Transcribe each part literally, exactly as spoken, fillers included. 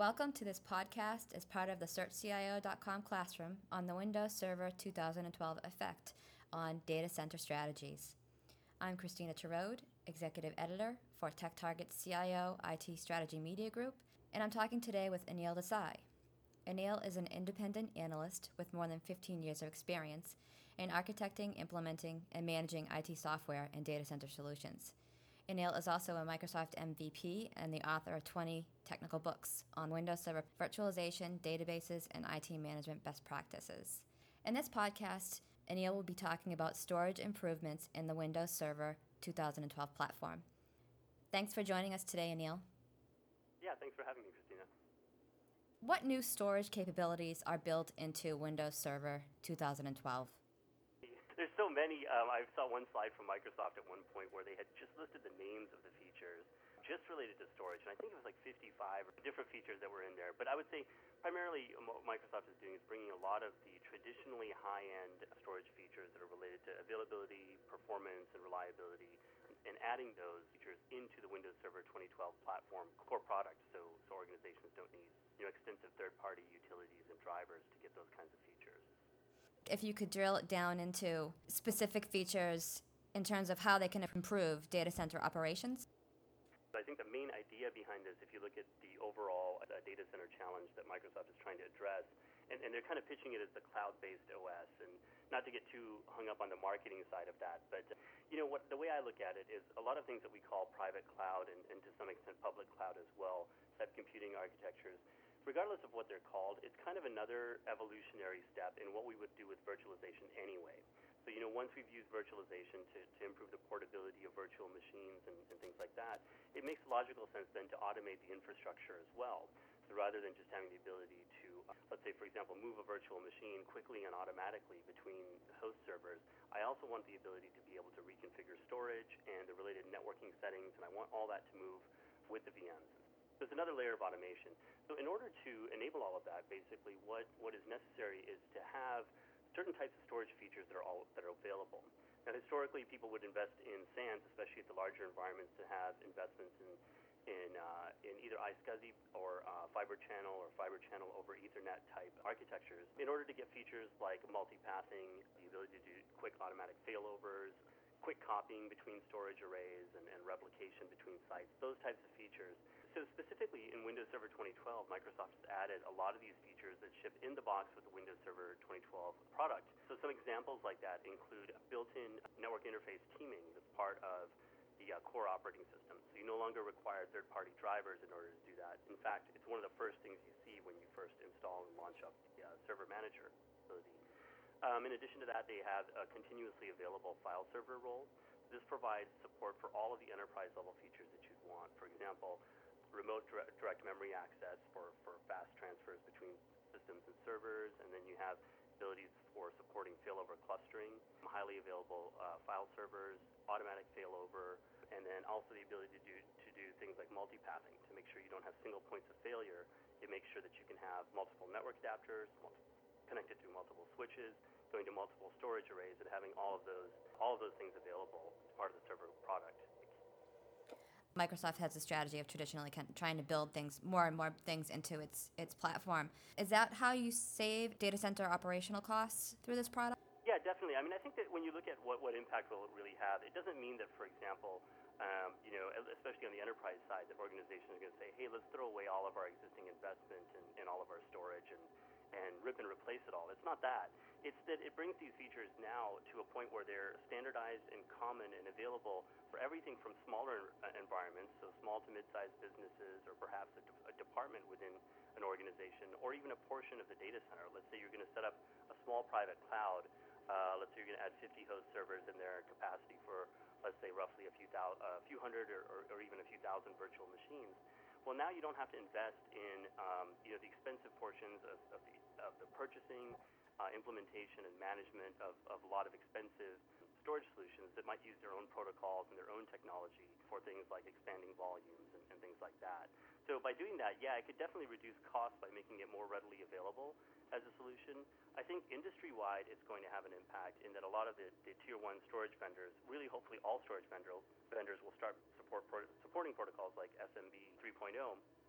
Welcome to this podcast as part of the search C I O dot com classroom on the Windows Server two thousand twelve effect on data center strategies. I'm Christina Terode, Executive Editor for TechTarget's C I O I T Strategy Media Group, and I'm talking today with Anil Desai. Anil is an independent analyst with more than fifteen years of experience in architecting, implementing, and managing I T software and data center solutions. Anil is also a Microsoft M V P and the author of twenty technical books on Windows Server virtualization, databases, and I T management best practices. In this podcast, Anil will be talking about storage improvements in the Windows Server two thousand twelve platform. Thanks for joining us today, Anil. Yeah, thanks for having me, Christina. What new storage capabilities are built into Windows Server two thousand twelve? There's so many. Um, I saw one slide from Microsoft at one point where they had just listed the names of the features just related to storage, and I think it was like fifty-five different features that were in there. But I would say primarily what Microsoft is doing is bringing a lot of the traditionally high-end storage features that are related to availability, performance, and reliability, and adding those features into the Windows Server twenty twelve platform core product, so, so organizations don't need you know, extensive third-party utilities and drivers to get those kinds of features. If you could drill it down into specific features in terms of how they can improve data center operations? I think the main idea behind this, if you look at the overall uh, data center challenge that Microsoft is trying to address, and, and they're kind of pitching it as the cloud-based O S, and not to get too hung up on the marketing side of that, but you know what? The way I look at it is a lot of things that we call private cloud and, and to some extent public cloud as well, type computing architectures. Regardless of what they're called, it's kind of another evolutionary step in what we would do with virtualization anyway. So, you know, once we've used virtualization to, to improve the portability of virtual machines and, and things like that, it makes logical sense then to automate the infrastructure as well. So rather than just having the ability to, uh, let's say, for example, move a virtual machine quickly and automatically between host servers, I also want the ability to be able to reconfigure storage and the related networking settings, and I want all that to move with the V Ms. There's another layer of automation. So in order to enable all of that, basically what, what is necessary is to have certain types of storage features that are all that are available. Now historically people would invest in S A Ns, especially at the larger environments, to have investments in in, uh, in either iSCSI or uh, fiber channel or fiber channel over Ethernet type architectures in order to get features like multipathing, the ability to do quick automatic failovers, quick copying between storage arrays and, and replication between sites, those types of features. So specifically in Windows Server twenty twelve, Microsoft has added a lot of these features that ship in the box with the Windows Server twenty twelve product. So some examples like that include built-in network interface teaming that's part of the uh, core operating system. So you no longer require third-party drivers in order to do that. In fact, it's one of the first things you see when you first install and launch up the uh, Server Manager ability. Um, in addition to that, they have a continuously available file server role. This provides support for all of the enterprise-level features that you'd want. For example, remote direct, direct memory access for, for fast transfers between systems and servers, and then you have abilities for supporting failover clustering, highly available uh, file servers, automatic failover, and then also the ability to do, to do things like multipathing to make sure you don't have single points of failure. It makes sure that you can have multiple network adapters, multiple connected to multiple switches, going to multiple storage arrays, and having all of those all of those things available as part of the server product. Microsoft has a strategy of traditionally kind of trying to build things, more and more things into its its platform. Is that how you save data center operational costs through this product? Yeah, definitely. I mean, I think that when you look at what, what impact will it really have, it doesn't mean that, for example, um, you know, especially on the enterprise side, that organizations are going to say, hey, let's throw away all of our existing investment in, in all of our storage and and rip and replace it all. It's not that. It's that it brings these features now to a point where they're standardized and common and available for everything from smaller environments, so small to mid-sized businesses, or perhaps a, de- a department within an organization, or even a portion of the data center. Let's say you're going to set up a small private cloud. Uh, let's say you're going to add fifty host servers in their capacity for, let's say, roughly a few, thou- a few hundred or, or, or even a few thousand virtual machines. Well, now you don't have to invest in um, you know, the expensive portions of, of, the, of the purchasing, uh, implementation, and management of, of a lot of expensive storage solutions that might use their own protocols and their own technology for things like expanding volumes and, and things like that. So by doing that, yeah, it could definitely reduce costs by making it more readily available as a solution. I think industry-wide it's going to have an impact in that a lot of the, the tier one storage vendors, really hopefully all storage vendor, vendors will start support, supporting protocols like S M B three point oh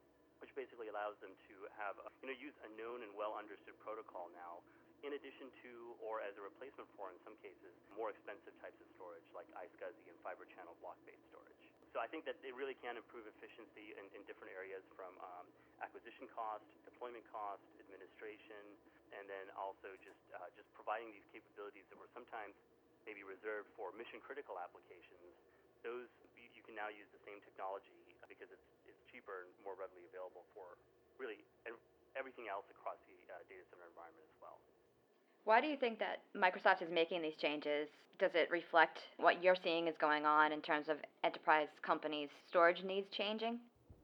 which basically allows them to have, uh, you know, use a known and well understood protocol now, in addition to, or as a replacement for, in some cases, more expensive types of storage like iSCSI and fiber channel block-based storage. So I think that it really can improve efficiency in, in different areas, from um, acquisition cost, deployment cost, administration, and then also just uh, just providing these capabilities that were sometimes maybe reserved for mission-critical applications. Those, you, you can now use the same technology because it's, it's cheaper and more readily available for really everything else across the uh, data center environment as well. Why do you think that Microsoft is making these changes? Does it reflect what you're seeing is going on in terms of enterprise companies' storage needs changing?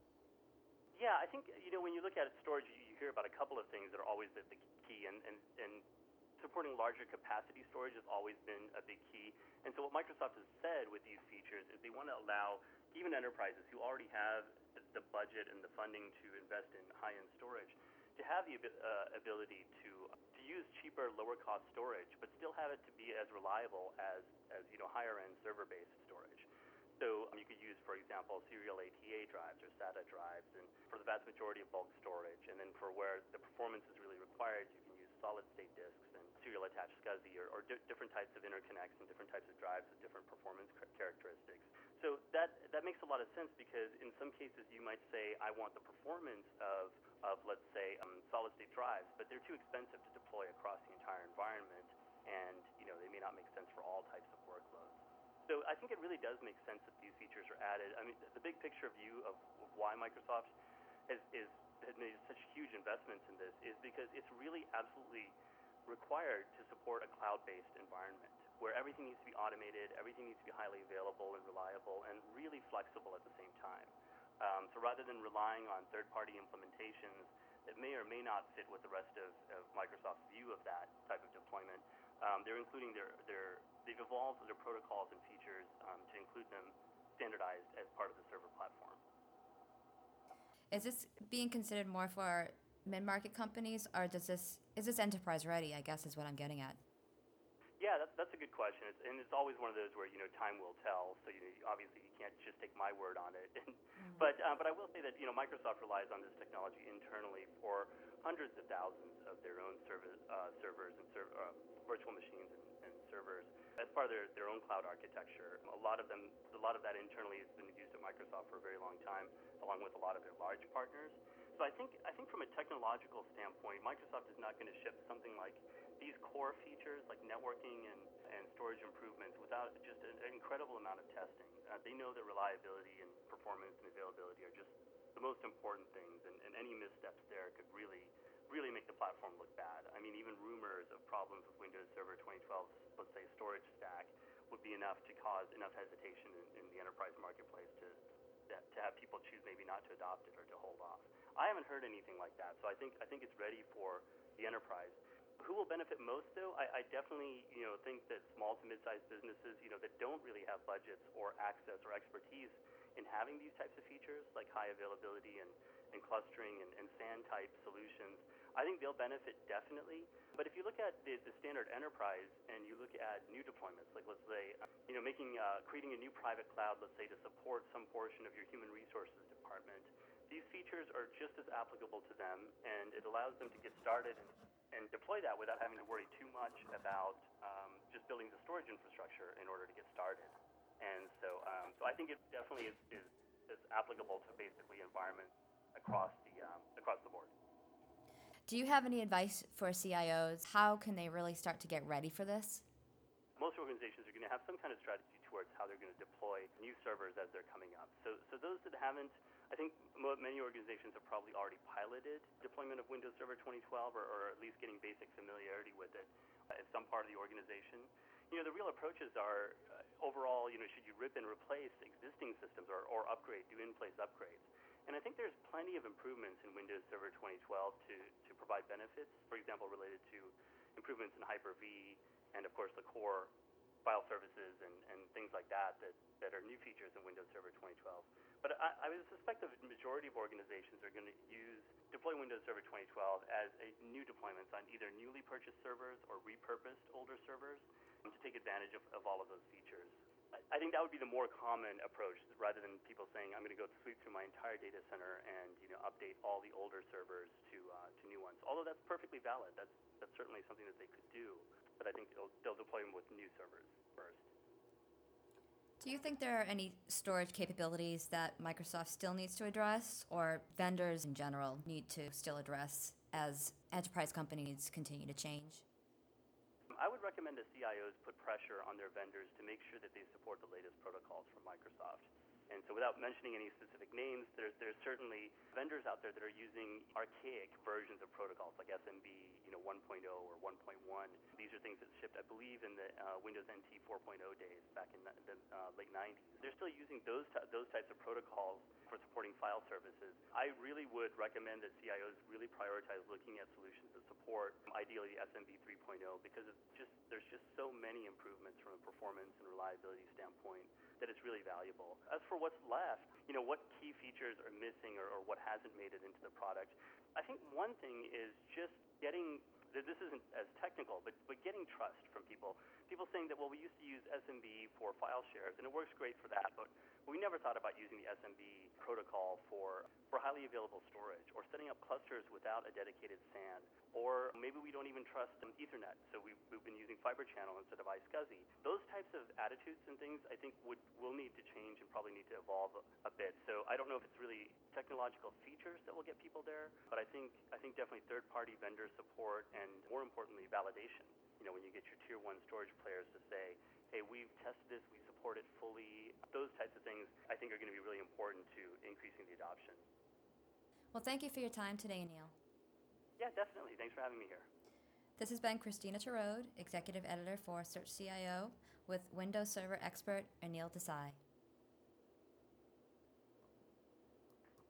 Yeah, I think, you know, when you look at storage, you, you hear about a couple of things that are always the, the key, and, and, and supporting larger capacity storage has always been a big key. And so what Microsoft has said with these features is they want to allow even enterprises who already have the, the budget and the funding to invest in high-end storage to have the uh, ability to to use cheaper, lower-cost storage, but still have it to be as reliable as, as you know, higher-end server-based storage. So um, you could use, for example, serial A T A drives or SATA drives, and for the vast majority of bulk storage. And then for where the performance is really required, you can use solid-state disks and serial attached SCSI, or, or di- different types of interconnects and different types of drives with different performance characteristics. So that that makes a lot of sense, because in some cases you might say, I want the performance of, of let's say, um, solid-state drives, but they're too expensive to deploy across the entire environment, and you know they may not make sense for all types of workloads. So I think it really does make sense that these features are added. I mean, the big picture view of why Microsoft has, is, has made such huge investments in this is because it's really absolutely required to support a cloud-based environment where everything needs to be automated, everything needs to be highly available and reliable, and really flexible at the same time. Um, so rather than relying on third-party implementations that may or may not fit with the rest of, of Microsoft's view of that type of deployment, um, they're including their, their, they've evolved their protocols and features um, to include them standardized as part of the server platform. Is this being considered more for mid-market companies, or does this is this enterprise ready, I guess is what I'm getting at? Yeah, that's, that's a good question, it's, and it's always one of those where, you know, time will tell, so you know, obviously you can't just take my word on it. Mm-hmm. but uh, but I will say that, you know, Microsoft relies on this technology internally for hundreds of thousands of their own server, uh, servers and serv- uh, virtual machines and, and servers as part of their, their own cloud architecture. A lot of them, a lot of that internally has been used at Microsoft for a very long time, along with a lot of their large partners. So I think I think from a technological standpoint, Microsoft is not going to ship something like these core features like networking and, and storage improvements without just an incredible amount of testing. Uh, they know that reliability and performance and availability are just the most important things, and, and any missteps there could really, really make the platform look bad. I mean, even rumors of problems with Windows Server twenty twelve's, let's say, storage stack would be enough to cause enough hesitation in, in the enterprise marketplace to, to have people choose maybe not to adopt it or to hold off. I haven't heard anything like that, so I think I think it's ready for the enterprise. Who will benefit most, though? I, I definitely, you know, think that small to mid-sized businesses, you know, that don't really have budgets or access or expertise in having these types of features, like high availability and, and clustering and, and S A N-type solutions, I think they'll benefit definitely. But if you look at the, the standard enterprise and you look at new deployments, like let's say, you know, making, uh, creating a new private cloud, let's say, to support some portion of your human resources department, these features are just as applicable to them, and it allows them to get started and and deploy that without having to worry too much about um, just building the storage infrastructure in order to get started. And so, um, so I think it definitely is, is, is applicable to basically environments across the um, across the board. Do you have any advice for C I Os? How can they really start to get ready for this? Most organizations are going to have some kind of strategy towards how they're going to deploy new servers as they're coming up. So, so those that haven't, I think many organizations have probably already piloted deployment of Windows Server twenty twelve, or, or at least getting basic familiarity with it as some part of the organization. You know, the real approaches are uh, overall, you know, should you rip and replace existing systems or, or upgrade, do in-place upgrades? And I think there's plenty of improvements in Windows Server twenty twelve to, to provide benefits, for example, related to improvements in Hyper-V and, of course, the core file services and, and things like that, that that are new features in Windows Server twenty twelve. But I, I would suspect the majority of organizations are going to use deploy Windows Server twenty twelve as a new deployments on either newly purchased servers or repurposed older servers um, to take advantage of, of all of those features. I think that would be the more common approach, rather than people saying, I'm going to go sweep through my entire data center and, you know, update all the older servers to uh, to new ones. Although that's perfectly valid. That's that's certainly something that they could do. But I think they'll, they'll deploy them with new servers first. Do you think there are any storage capabilities that Microsoft still needs to address, or vendors in general need to still address as enterprise companies continue to change? I would recommend that C I Os put pressure on their vendors to make sure that they support the latest protocols from Microsoft. And so without mentioning any specific names, there's, there's certainly vendors out there that are using archaic versions of protocols like S M B, you know, one point oh or one point one. These are things that shipped, I believe, in the uh, Windows N T four point oh days back in the, the uh, late nineties. They're still using those, t- those types of protocols for supporting file services. I really would recommend that C I Os really prioritize looking at solutions that support, ideally, S M B three point oh, because it's just there's just so many improvements from a performance and reliability standpoint that it's really valuable. As for what's left, you know, what key features are missing or, or what hasn't made it into the product, I think one thing is just getting, this isn't as technical, but, but getting trust from people. People saying that, well, we used to use S M B for file shares, and it works great for that, but we never thought about using the S M B protocol for, for highly available storage, or setting up clusters without a dedicated S A N, or maybe we don't even trust um, Ethernet, so we've, we've been using Fiber Channel instead of iSCSI. Those types of attitudes and things, I think, would will need to change and probably need to evolve a, a bit. So I don't know if it's really technological features that will get people there, but I think I think definitely third-party vendor support and, more importantly, validation. You know, when you get your tier one storage players to say, hey, we've tested this, we support it fully, those types of things I think are going to be really important to increasing the adoption. Well, thank you for your time today, Neil. Yeah, definitely. Thanks for having me here. This has been Christina Tarode, Executive Editor for Search C I O, with Windows Server expert Anil Desai.